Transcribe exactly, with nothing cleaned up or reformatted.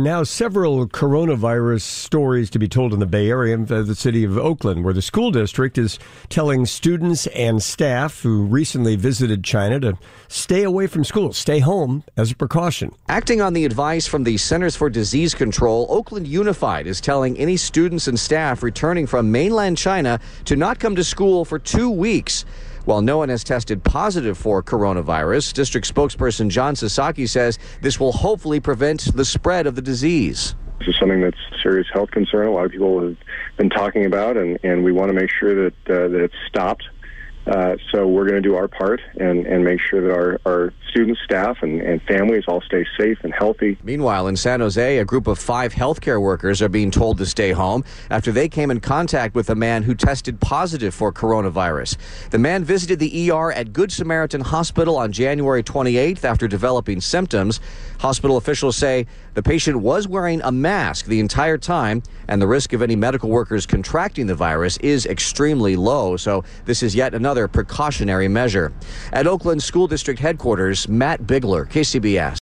now several coronavirus stories to be told in the Bay Area, the city of Oakland, where the school district is telling students and staff who recently visited China to stay away from school, stay home as a precaution. Acting on the advice from the Centers for Disease Control, Oakland Unified is telling any students and staff returning from mainland China to not come to school for two weeks. While no one has tested positive for coronavirus, district spokesperson John Sasaki says this will hopefully prevent the spread of the disease. This is something that's a serious health concern. A lot of people have been talking about, and, and we want to make sure that uh, that it's stopped. Uh, so we're going to do our part and, and make sure that our, our students, staff, and, and families all stay safe and healthy. Meanwhile, in San Jose, a group of five healthcare workers are being told to stay home after they came in contact with a man who tested positive for coronavirus. The man visited the E R at Good Samaritan Hospital on January twenty-eighth after developing symptoms. Hospital officials say the patient was wearing a mask the entire time, and the risk of any medical workers contracting the virus is extremely low. So this is yet another precautionary measure. At Oakland School District headquarters, Matt Bigler, K C B S.